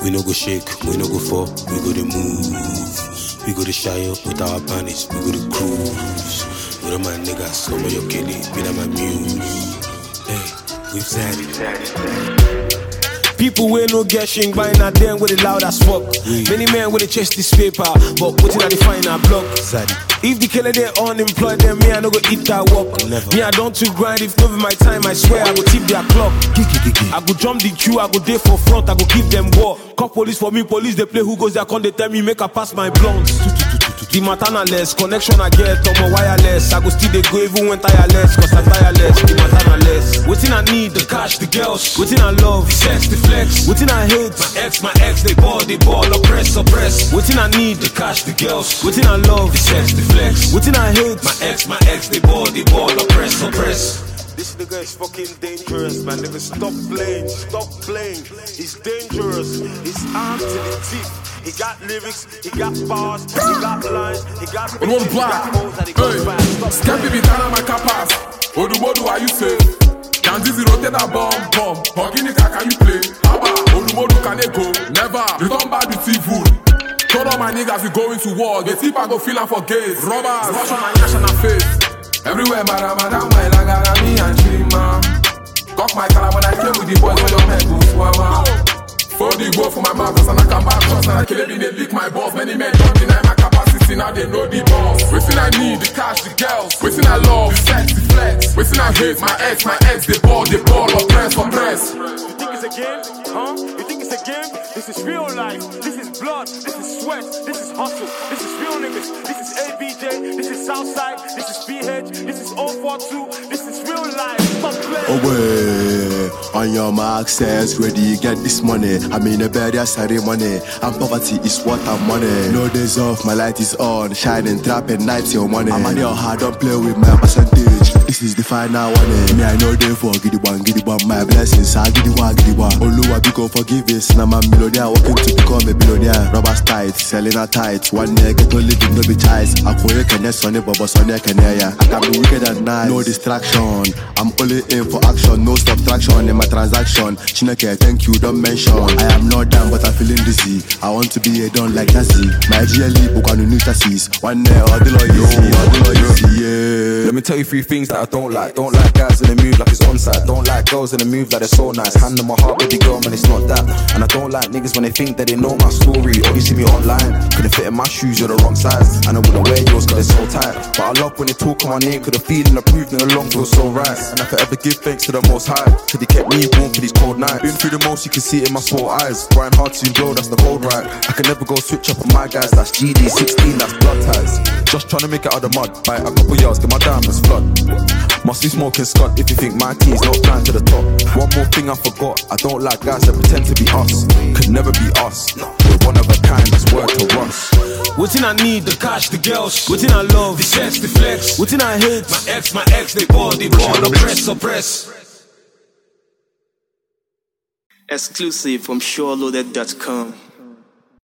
We no go shake, we no go fall, we go to move. We go to shy up with our panics, we go to cruise. With all my niggas, some of your killing, be that my muse. Hey, we've said it. People wey no get shing by na them with it loud as fuck. Many men with a chest this paper, but put it at the final block. If the killer they unemployed, then me I no go eat that work. Me I don't to grind, if no be my time, I swear I go tip their clock. I go jump the queue, I go day for front, I go give them war. Call police for me, police they play who goes there, come they tell me make I pass my blunts. The maternaless, connection I get on my wireless. I go still they go even when tireless, cause I'm tireless, the maternaless. Waiting I need, the cash, the girls. Waiting I love, the sex, the flex. Waiting I hate, my ex, they ball, oppress. Waiting I need, the cash, the girls. Waiting I love, the sex, the flex. Waiting I hate, my ex, they ball, oppress. This nigga is fucking dangerous, man. Nigga, stop playing. He's dangerous. He's armed to the teeth. He got lyrics, he got bars, he got lines, he got bitches, he got hoes that he goes back. Scampi be telling my capas. Odumodu, are you safe? Can't this rotate a bomb? Hogini can you play? Haba, Odumodu can they go? Never. Return back the seafood. Told all my niggas we going to war. The tip I go feel for gays. Robbers, rush on my ash and my face. Everywhere, madam, my lagara, me and Chima. Cock my collar when I came with the boys with your head to swallow. For the go for my mouth, and I come back close and I kill it, they lick my balls. Many men don't deny my capacity, now they know the boss. Waiting I need, the cash, the girls. Waiting I love, the sex, the flex. Waiting I hate, my ex, they ball, oppress. You think it's a game? Huh? You think it's a game? This is real life. This is blood. This is sweat. This is hustle. This is real niggas. This is ABJ. This is Southside. This is PH. This is 042. This is real life. Stop playing. Away. On your mark, says ready, get this money. I'm in a bed, ceremony. And poverty is what I'm money. No days off, my light is on. Shining, trapping, nights your money. I'm on your heart, don't play with my percentage. This is the final one. Me, I know they for giddy one. My blessings, I giddy one. Oluwa, because forgive us. Now I'm a millionaire, working to become a billionaire. Robbers tight, selling a tight. One neck, get only living, no be ties. I for you can sonny, but sonny can hear. I can be wicked at night, no distraction. I'm only in for action, no subtraction in my transaction. Chineke, thank you, don't mention. I am not down, but I'm feeling dizzy. I want to be a don like Jazzy. My GLE book on the new chassis. One day, all the lawyers, yeah. Let me tell you 3 things that I don't like. Don't like guys in the move like it's onside. Don't like girls in the move like they're so nice. Hand on my heart, baby girl, man, it's not that. And I don't like niggas when they think that they know my story. Or you see me online. Couldn't fit in my shoes, you're the wrong size. And I wouldn't wear yours cause they're so tight. But I love when they talk on my name, cause the feeling approved and along feels so right. And I forever give thanks to the most high, cause he kept me warm for these cold nights. Been through the most, you can see it in my soul eyes. Grind hard to blow, that's the gold right. I can never go switch up on my guys, that's GD 16, that's blood ties. Just trying to make it out of the mud, bite a couple yards, get my diamonds flood. Must be smoking Scott if you think my tea's not climbing to the top. One more thing I forgot, I don't like guys that pretend to be us. Could never be us. We're one of a kind, that's word to us. Waiting I need, the cash, the girls. Waiting I love, the sex, the flex. Waiting I hate, my ex, they ball, oppress. Exclusive from SureLoaded.com.